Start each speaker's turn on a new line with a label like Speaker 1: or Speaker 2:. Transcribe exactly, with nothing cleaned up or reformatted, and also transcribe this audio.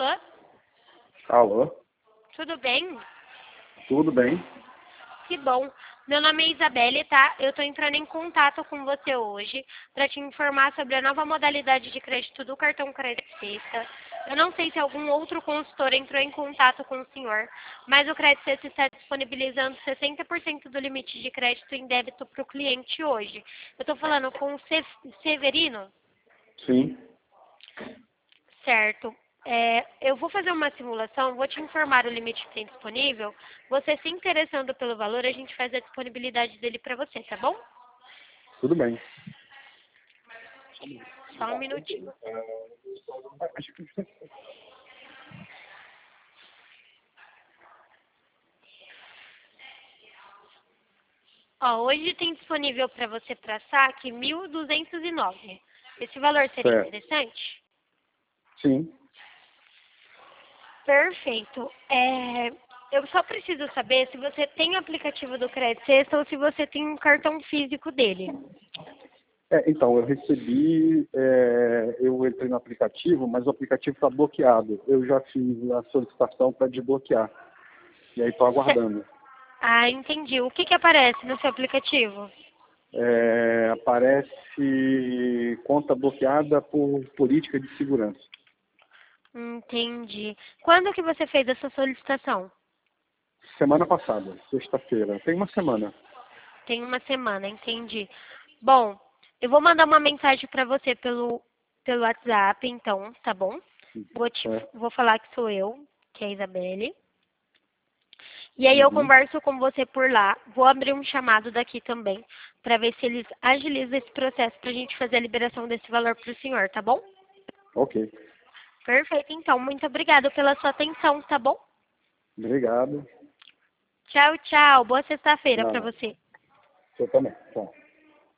Speaker 1: Alô?
Speaker 2: Alô?
Speaker 1: Tudo bem?
Speaker 2: Tudo bem?
Speaker 1: Que bom. Meu nome é Isabelle, tá? Eu tô entrando em contato com você hoje para te informar sobre a nova modalidade de crédito do cartão Crédito Sexta. Eu não sei se algum outro consultor entrou em contato com o senhor, mas o Crédito Sexta está disponibilizando sessenta por cento do limite de crédito em débito para o cliente hoje. Eu tô falando com o Se- Severino?
Speaker 2: Sim.
Speaker 1: Certo. É, eu vou fazer uma simulação, vou te informar o limite que tem disponível. Você se interessando pelo valor, a gente faz a disponibilidade dele para você, tá bom?
Speaker 2: Tudo bem.
Speaker 1: Só um minutinho. Ó, hoje tem disponível para você para saque mil duzentos e nove. Esse valor seria
Speaker 2: Certo.
Speaker 1: interessante?
Speaker 2: Sim.
Speaker 1: Perfeito. É, eu só preciso saber se você tem o aplicativo do Crédito Sexta ou se você tem um cartão físico dele.
Speaker 2: É, então, eu recebi, é, eu entrei no aplicativo, mas o aplicativo está bloqueado. Eu já fiz a solicitação para desbloquear. E aí estou aguardando.
Speaker 1: Ah, entendi. O que que aparece no seu aplicativo?
Speaker 2: É, aparece conta bloqueada por política de segurança.
Speaker 1: Entendi. Quando que você fez essa solicitação?
Speaker 2: Semana passada, sexta-feira. Tem uma semana.
Speaker 1: Tem uma semana, entendi. Bom, eu vou mandar uma mensagem para você pelo, pelo WhatsApp, então, tá bom? Vou, te,
Speaker 2: É.
Speaker 1: vou falar que sou eu, que é a Isabelle. E aí eu
Speaker 2: Uhum.
Speaker 1: converso com você por lá. Vou abrir um chamado daqui também, para ver se eles agilizam esse processo para a gente fazer a liberação desse valor para o senhor, tá bom?
Speaker 2: Ok.
Speaker 1: Perfeito, então. Muito obrigada pela sua atenção, tá bom?
Speaker 2: Obrigado.
Speaker 1: Tchau, tchau. Boa sexta-feira para
Speaker 2: Não,
Speaker 1: você.
Speaker 2: você também. Tchau.